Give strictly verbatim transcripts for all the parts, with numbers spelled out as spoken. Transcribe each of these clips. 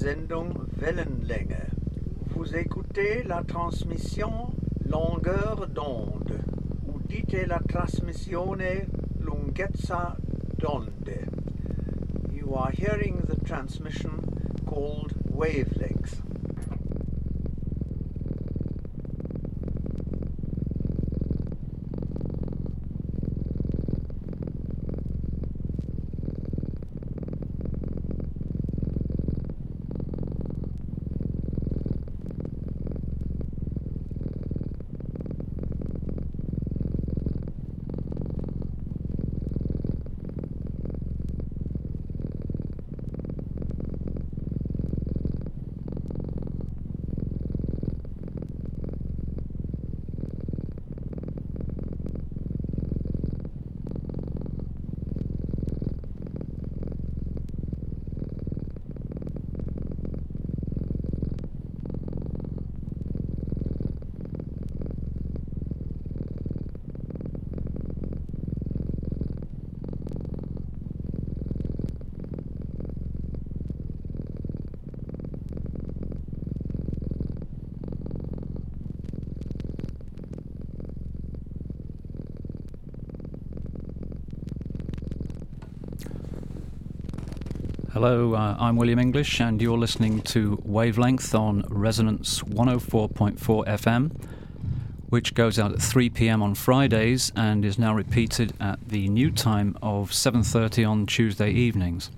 Sendung Wellenlänge. Vous écoutez la transmission longueur d'onde. Udite la trasmissione lunghezza d'onde. You are hearing the transmission called wavelength. Hello, uh, I'm William English, and you're listening to Wavelength on Resonance one oh four point four F M, which goes out at three p.m. on Fridays and is now repeated at the new time of seven thirty on Tuesday evenings.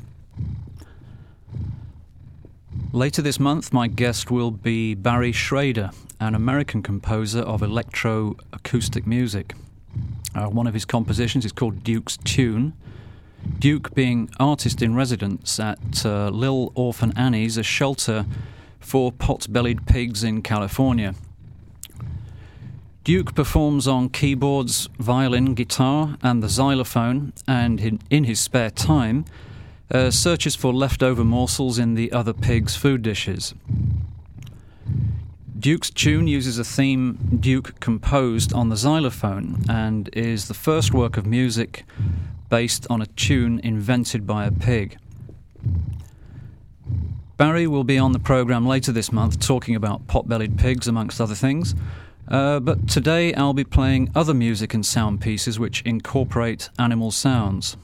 Later this month, my guest will be Barry Schrader, an American composer of electro-acoustic music. Uh, one of his compositions is called Duke's Tune, Duke being artist-in-residence at uh, Lil Orphan Annie's, a shelter for pot-bellied pigs in California. Duke performs on keyboards, violin, guitar, and the xylophone, and in, in his spare time, uh, searches for leftover morsels in the other pigs' food dishes. Duke's Tune uses a theme Duke composed on the xylophone and is the first work of music based on a tune invented by a pig. Barry will be on the programme later this month talking about pot-bellied pigs, amongst other things, uh, but today I'll be playing other music and sound pieces which incorporate animal sounds.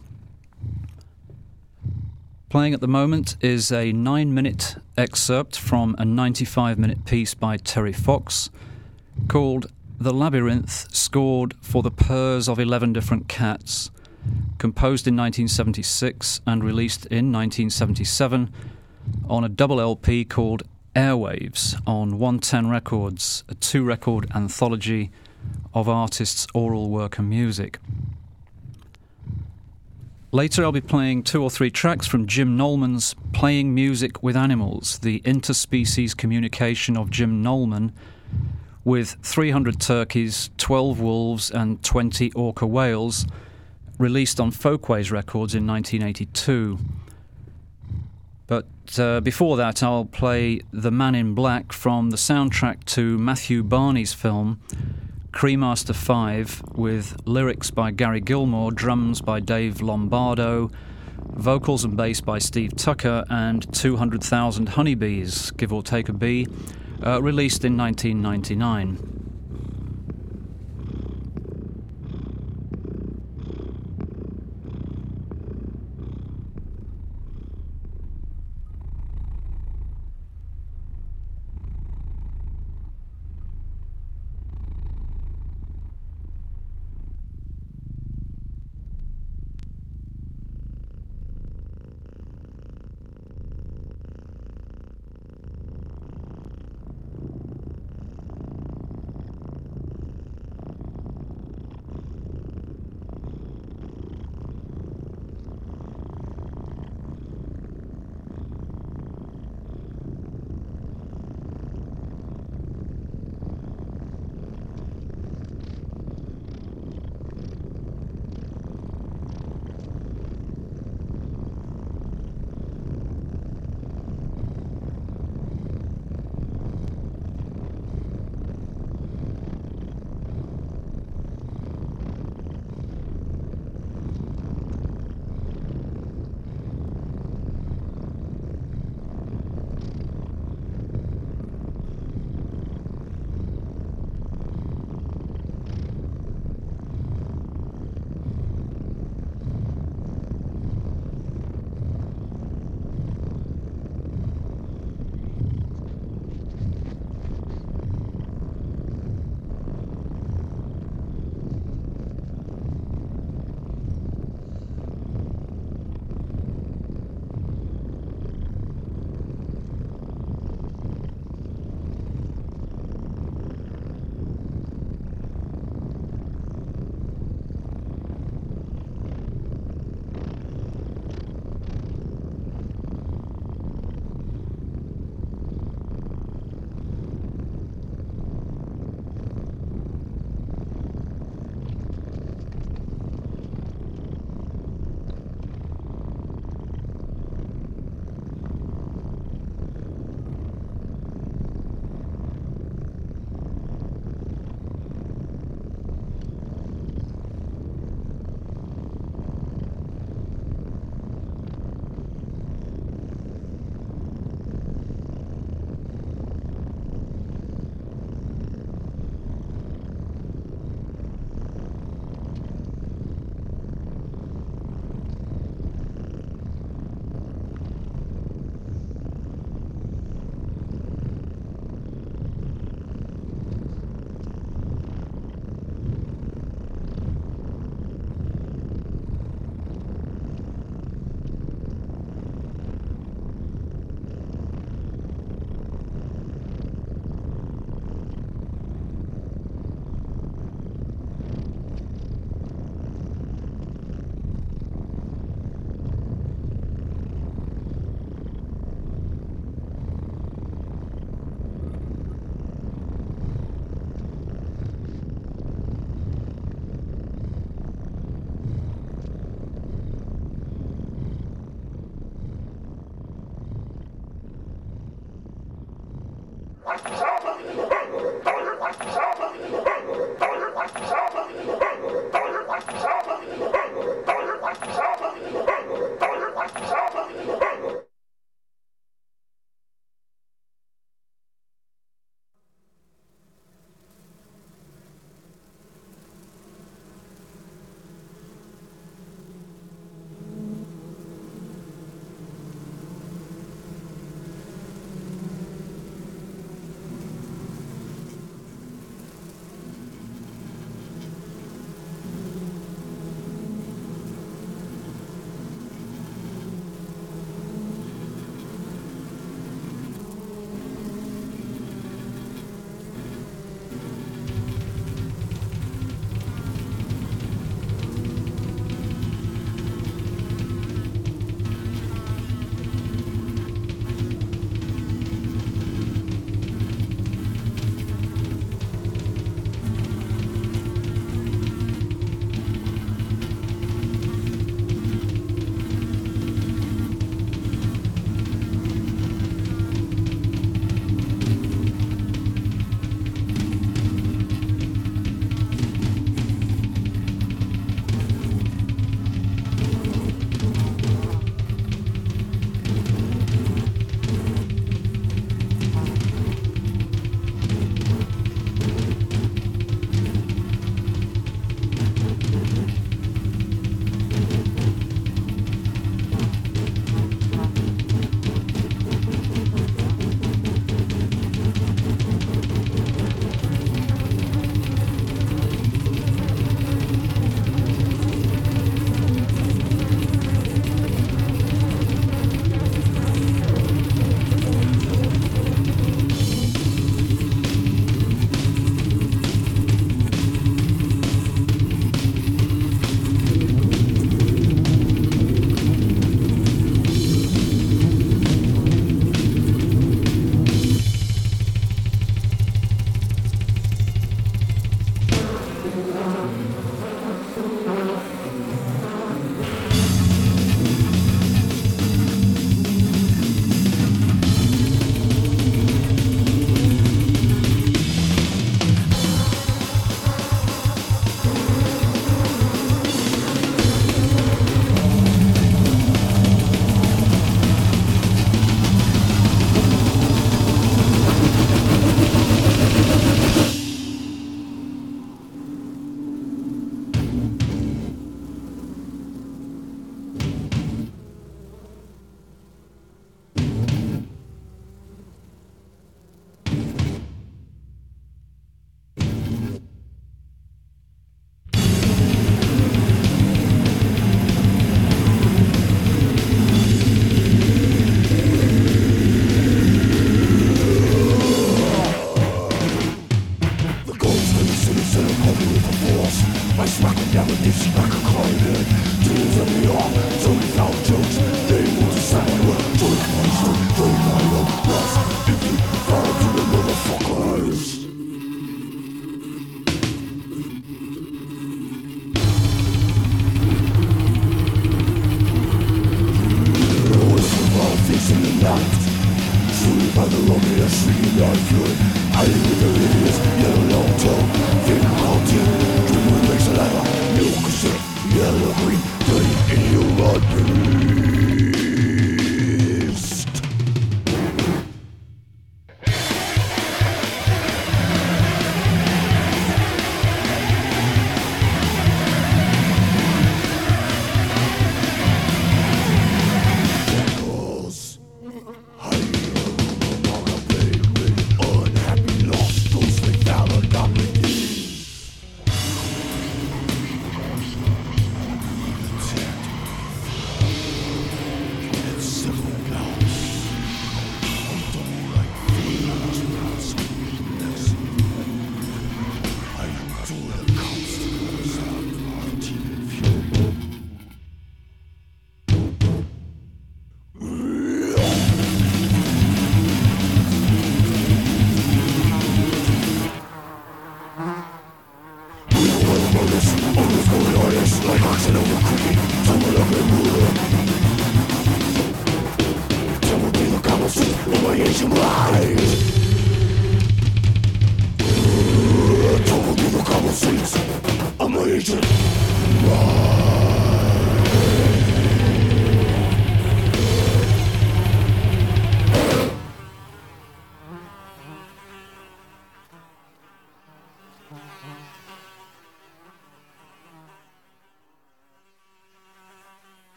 Playing at the moment is a nine-minute excerpt from a ninety-five minute piece by Terry Fox called The Labyrinth Scored for the Purrs of Eleven Different Cats, composed in nineteen seventy-six and released in nineteen seventy-seven on a double L P called Airwaves on one ten Records, a two-record anthology of artists' oral work and music. Later I'll be playing two or three tracks from Jim Nolman's Playing Music with Animals, the interspecies communication of Jim Nolman with three hundred turkeys, twelve wolves and twenty orca whales, released on Folkways Records in nineteen eighty-two. But uh, before that, I'll play The Man in Black from the soundtrack to Matthew Barney's film Cremaster five, with lyrics by Gary Gilmore, drums by Dave Lombardo, vocals and bass by Steve Tucker, and two hundred thousand Honeybees, give or take a bee, uh, released in nineteen ninety-nine.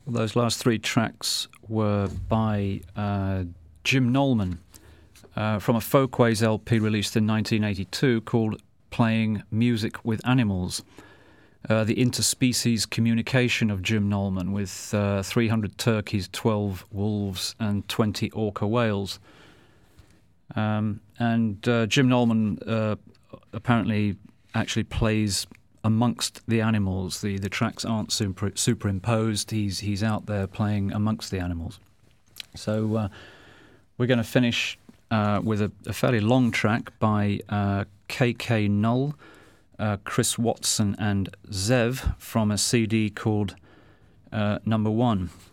those last three tracks were by uh, Jim Nolman uh, from a Folkways L P released in nineteen eighty-two called Playing Music with Animals. Uh, the interspecies communication of Jim Nolman with uh, three hundred turkeys, twelve wolves and twenty orca whales. Um, and uh, Jim Nolman uh, apparently actually plays amongst the animals. The the tracks aren't super, superimposed. He's he's out there playing amongst the animals. So uh, we're going to finish uh, with a, a fairly long track by uh, K K Null, uh, Chris Watson and Zev from a C D called uh, Number One.